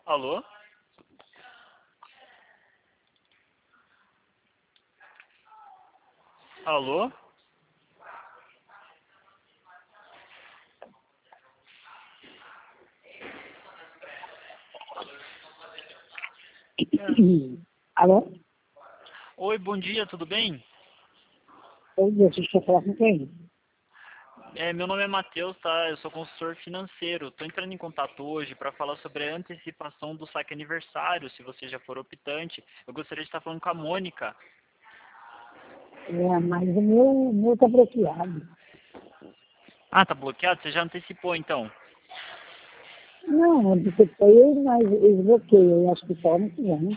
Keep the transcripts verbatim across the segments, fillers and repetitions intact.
Alô? Alô? Alô? Oi, bom dia, tudo bem? Oi, deixa eu falar com quem? É, meu nome é Matheus, tá? Eu sou consultor financeiro. Estou entrando em contato hoje para falar sobre a antecipação do saque aniversário, se você já for optante. Eu gostaria de estar falando com a Mônica. É, mas o meu, o meu tá bloqueado. Ah, tá bloqueado? Você já antecipou, então? Não, eu depois, mas eles bloqueiam. Eu acho que só ano que vem.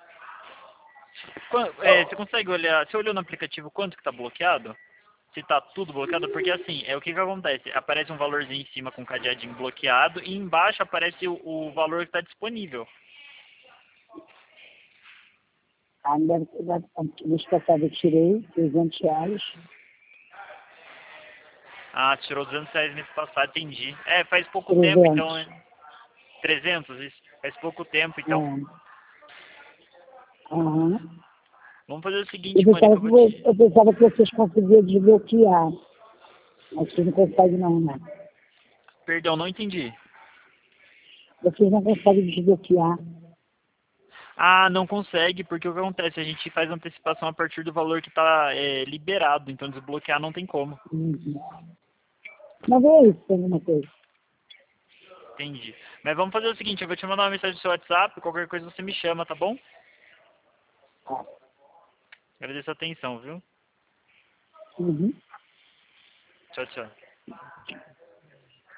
Qua- é, você consegue olhar, você olhou no aplicativo quanto que está bloqueado? Se está tudo bloqueado? Porque assim, é o que que acontece? Aparece um valorzinho em cima com cadeadinho bloqueado e embaixo aparece o, o valor que está disponível. Ah, deve ter dado, mês passado eu tirei trezentos reais. Ah, você tirou duzentos reais mês passado, entendi. É, faz pouco tempo, então, trezentos. né? trezentos, isso. Faz pouco tempo, então. É. Aham. Vamos fazer o Eu seguinte, Mônica, pensava eu que, vou vo- te... eu pensava que vocês conseguiam desbloquear. Mas vocês não conseguem não, né? Perdão, não entendi. Vocês não conseguem desbloquear. Ah, não consegue, porque o que acontece? A gente faz antecipação a partir do valor que está liberado, então desbloquear não tem como. Uhum. Mas é isso, tem alguma coisa. Entendi. Mas vamos fazer o seguinte, eu vou te mandar uma mensagem no seu WhatsApp, qualquer coisa você me chama, tá bom? Tá. Agradeço a atenção, viu? Uhum. Tchau, tchau.